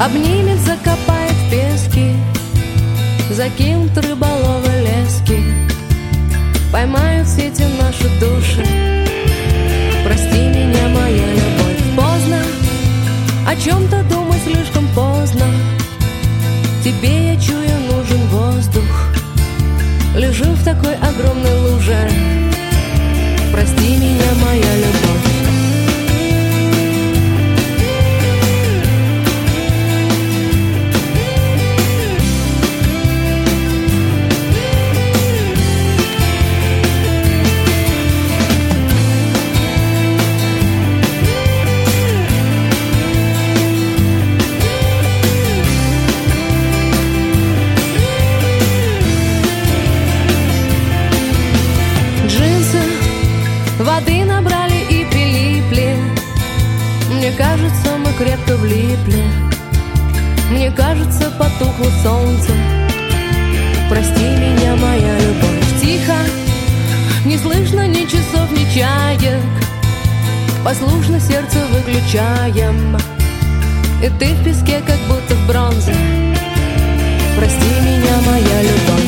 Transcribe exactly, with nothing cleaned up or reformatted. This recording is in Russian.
обнимет, закопает в пески, закинут рыболовы лески, поймают в сети наши души. Прости меня, моя любовь, поздно о чем-то думать, слишком поздно. Тебе, я чую, нужен воздух. Лежу в такой огромной луже. Прости меня, моя любовь. Воды набрали и прилипли. Мне кажется, мы крепко влипли. Мне кажется, потухло солнце. Прости меня, моя любовь. Тихо, не слышно ни часов, ни чаек. Послушно сердце выключаем. И ты в песке, как будто в бронзе. Прости меня, моя любовь.